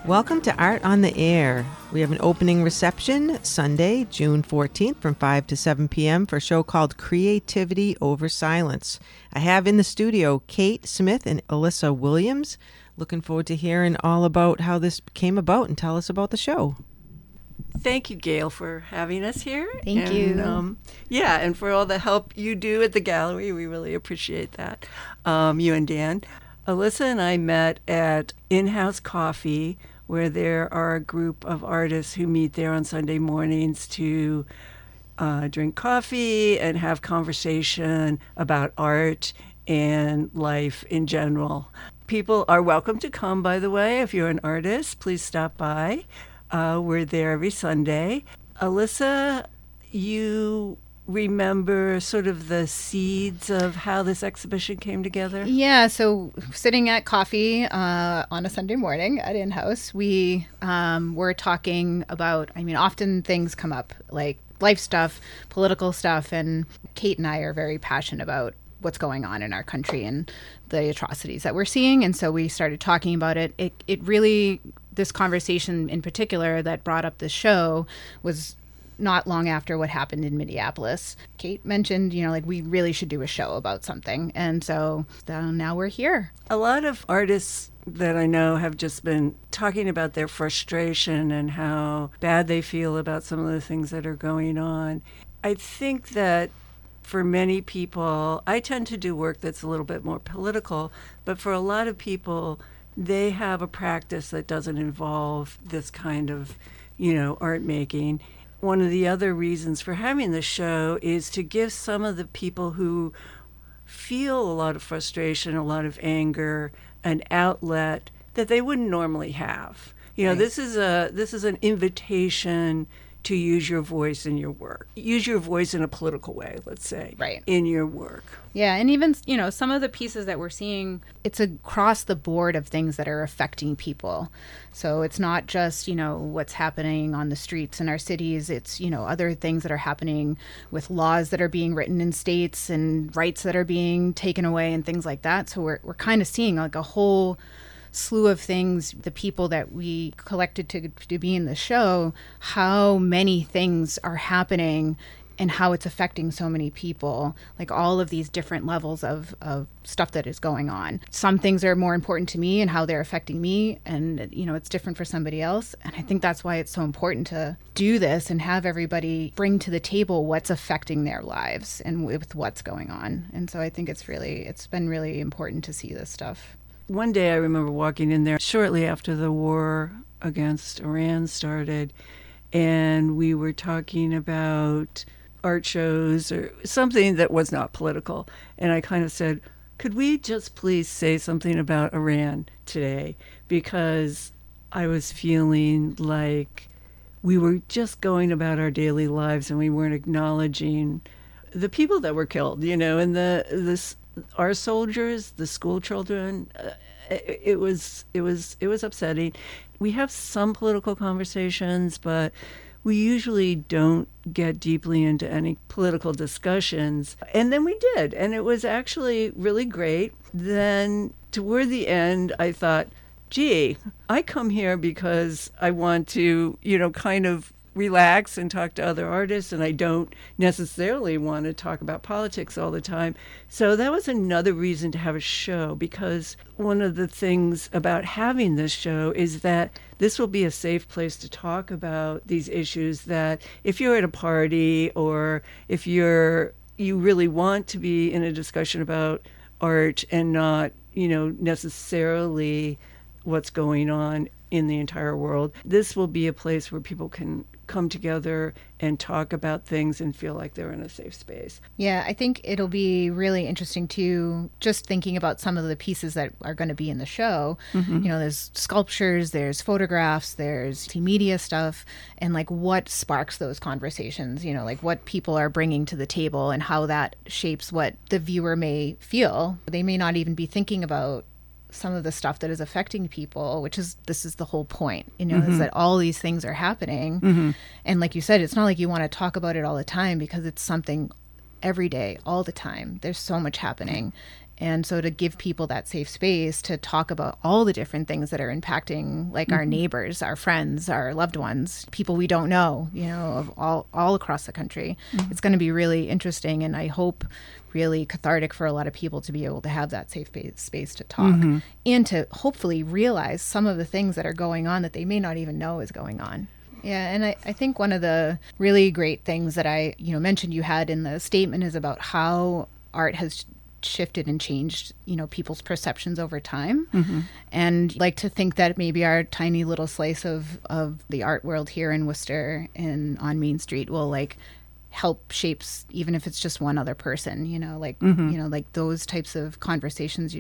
Welcome to Art on the Air. We have an opening reception Sunday, June 14th from 5 to 7 p.m. for a show called Creativity Over Silence. I have in the studio Kate Smith and Alyssa Williams. Looking forward to hearing all about how this came about and tell us about the show. Thank you, Gail, for having us here. Thank you. And for all the help you do at the gallery. We really appreciate that, you and Dan. Alyssa and I met at In-House Coffee, where there are a group of artists who meet there on Sunday mornings to drink coffee and have conversation about art and life in general. People are welcome to come, by the way. If you're an artist, please stop by. We're there every Sunday. Alyssa, you remember sort of the seeds of how this exhibition came together? Yeah, so sitting at coffee on a Sunday morning at In-House, we were talking about, often things come up like life stuff, political stuff, and Kate and I are very passionate about what's going on in our country and the atrocities that we're seeing. And so we started talking about it. It really, this conversation in particular that brought up the show was not long after what happened in Minneapolis. Kate mentioned, we really should do a show about something. And so now we're here. A lot of artists that I know have just been talking about their frustration and how bad they feel about some of the things that are going on. I think that for many people, I tend to do work that's a little bit more political, but for a lot of people, they have a practice that doesn't involve this kind of, art making. One of the other reasons for having the show is to give some of the people who feel a lot of frustration, a lot of anger, an outlet that they wouldn't normally have. Right. This is an invitation to use your voice in your work. Use your voice in a political way, let's say, right, in your work. Yeah, and even, some of the pieces that we're seeing, it's across the board of things that are affecting people. So it's not just, what's happening on the streets in our cities. It's, other things that are happening with laws that are being written in states and rights that are being taken away and things like that. So we're kind of seeing like a whole slew of things, the people that we collected to be in the show, how many things are happening and how it's affecting so many people, like all of these different levels of stuff that is going on. Some things are more important to me and how they're affecting me, and it's different for somebody else. And I think that's why it's so important to do this and have everybody bring to the table what's affecting their lives and with what's going on. And so I think it's been really important to see this stuff. One day I remember walking in there shortly after the war against Iran started, and we were talking about art shows or something that was not political. And I kind of said, could we just please say something about Iran today? Because I was feeling like we were just going about our daily lives and we weren't acknowledging the people that were killed, and our soldiers, the school children. It was upsetting. We have some political conversations, but we usually don't get deeply into any political discussions. And then we did, and it was actually really great. Then toward the end, I thought, gee, I come here because I want to, kind of relax and talk to other artists, and I don't necessarily want to talk about politics all the time. So that was another reason to have a show, because one of the things about having this show is that this will be a safe place to talk about these issues that if you're at a party or if you really want to be in a discussion about art and not, necessarily what's going on in the entire world, this will be a place where people can come together and talk about things and feel like they're in a safe space. Yeah, I think it'll be really interesting too, just thinking about some of the pieces that are going to be in the show. Mm-hmm. There's sculptures, there's photographs, there's media stuff, and like what sparks those conversations, like what people are bringing to the table and how that shapes what the viewer may feel. They may not even be thinking about some of the stuff that is affecting people, this is the whole point, mm-hmm. is that all these things are happening. Mm-hmm. And like you said, it's not like you want to talk about it all the time because it's something every day, all the time. There's so much happening. And so to give people that safe space to talk about all the different things that are impacting like our neighbors, our friends, our loved ones, people we don't know, of all across the country. It's going to be really interesting, and I hope really cathartic for a lot of people to be able to have that safe space to talk and to hopefully realize some of the things that are going on that they may not even know is going on. Yeah, and I think one of the really great things that I mentioned you had in the statement is about how art has shifted and changed people's perceptions over time, and like to think that maybe our tiny little slice of the art world here in Worcester and on Main Street will like help shapes, even if it's just one other person, like those types of conversations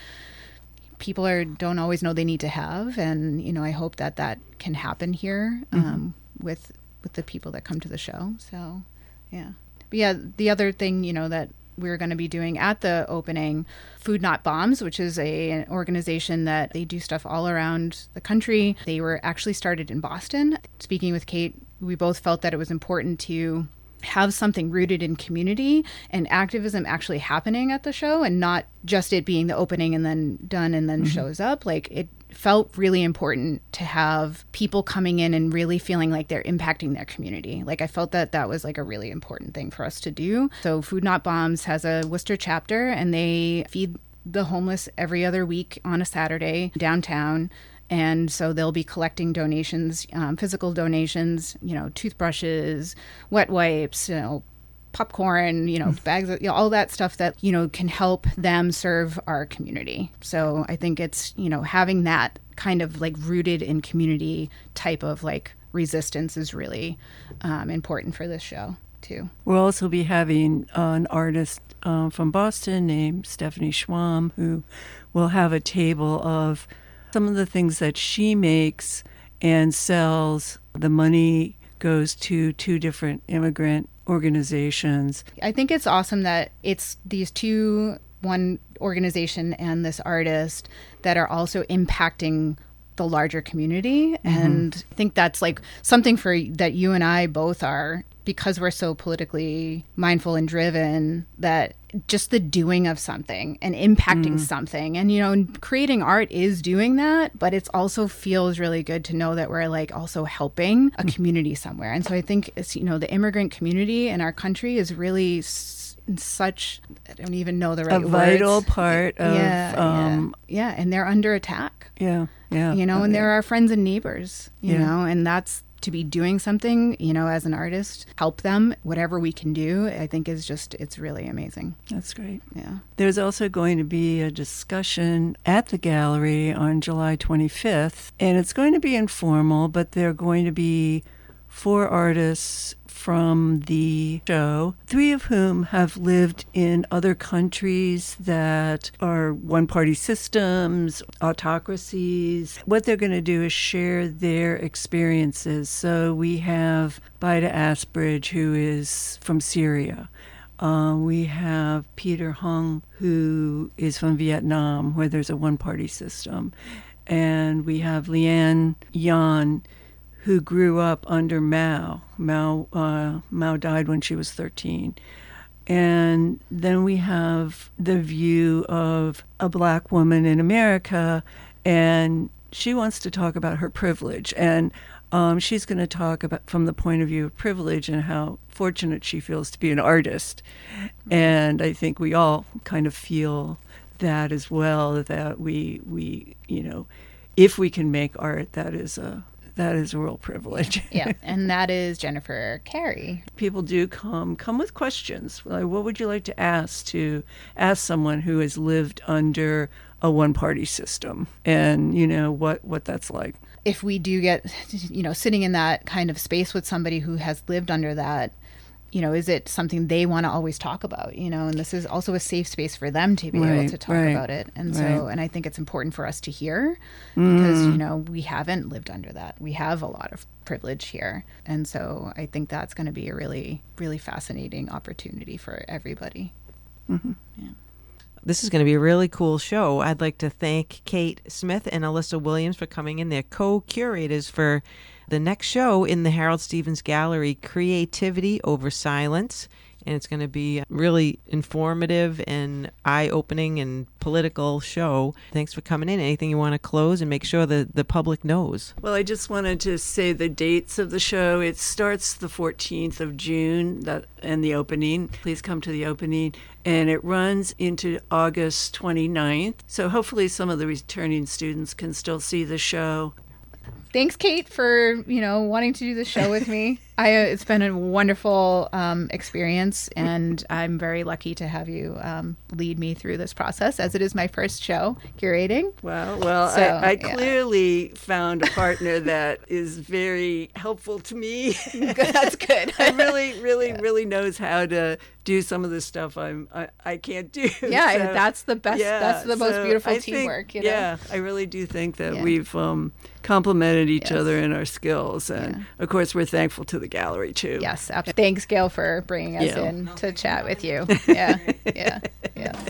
people don't always know they need to have, and I hope that can happen here with the people that come to the show. So yeah, but yeah, the other thing that we're going to be doing at the opening, Food Not Bombs, which is an organization that they do stuff all around the country. They were actually started in Boston. Speaking with Kate, we both felt that it was important to have something rooted in community and activism actually happening at the show, and not just it being the opening and then done and then shows up. Like, it felt really important to have people coming in and really feeling like they're impacting their community. Like, I felt that was like a really important thing for us to do. So Food Not Bombs has a Worcester chapter, and they feed the homeless every other week on a Saturday downtown. And so they'll be collecting donations, physical donations, toothbrushes, wet wipes, popcorn, bags of, all that stuff that, can help them serve our community. So I think it's, having that kind of like rooted in community type of like resistance is really important for this show too. We'll also be having an artist from Boston named Stephanie Schwam, who will have a table of some of the things that she makes and sells. The money goes to 2 different immigrant organizations. I think it's awesome that it's these two, one organization and this artist, that are also impacting the larger community. And I think that's like something that you and I both are, because we're so politically mindful and driven, that just the doing of something and impacting something, and creating art is doing that, but it also feels really good to know that we're like also helping a community somewhere. And so I think it's, the immigrant community in our country is really such, I don't even know the right words, a words. vital part of yeah, and they're under attack. Yeah And they're our friends and neighbors, and that's to be doing something, as an artist, help them, whatever we can do, I think it's really amazing. That's great. Yeah. There's also going to be a discussion at the gallery on July 25th, and it's going to be informal, but there are going to be 4 artists from the show, 3 of whom have lived in other countries that are one-party systems, autocracies. What they're going to do is share their experiences. So we have Baida Asbridge, who is from Syria. We have Peter Hung, who is from Vietnam, where there's a one-party system. And we have Leanne Yan, who grew up under Mao. Mao died when she was 13. And then we have the view of a Black woman in America, and she wants to talk about her privilege. And she's going to talk about from the point of view of privilege and how fortunate she feels to be an artist. And I think we all kind of feel that as well, that we if we can make art, that is a real privilege. Yeah, and that is Jennifer Carey. People do come with questions. Like, what would you like to ask someone who has lived under a one-party system, and what that's like? If we do get, sitting in that kind of space with somebody who has lived under that, is it something they want to always talk about, and this is also a safe space for them to be able to talk about it. And so, and I think it's important for us to hear, because, we haven't lived under that. We have a lot of privilege here. And so I think that's going to be a really, really fascinating opportunity for everybody. Mm-hmm. Yeah. This is going to be a really cool show. I'd like to thank Kate Smith and Alyssa Williams for coming in. They're co-curators for the next show in the Harold Stevens Gallery, Creativity Over Silence. and it's going to be a really informative and eye-opening and political show. Thanks for coming in. Anything you want to close and make sure that the public knows? Well, I just wanted to say the dates of the show. It starts the 14th of June, and the opening. Please come to the opening. And it runs into August 29th. So hopefully some of the returning students can still see the show. Thanks, Kate, for wanting to do the show with me. It's been a wonderful experience, and I'm very lucky to have you lead me through this process, as it is my first show curating. Well, So, I yeah. clearly found a partner that is very helpful to me. That's good. And really knows how to do some of the stuff I can't do. Yeah, So, that's the best. That's the most so beautiful I think, teamwork. Yeah, I really do think that Yeah. we've complemented each Yes. other in our skills, and of course we're thankful to the gallery too. Yes, absolutely. Thanks, Gail, for bringing us Yeah. in to chat with you. Yeah.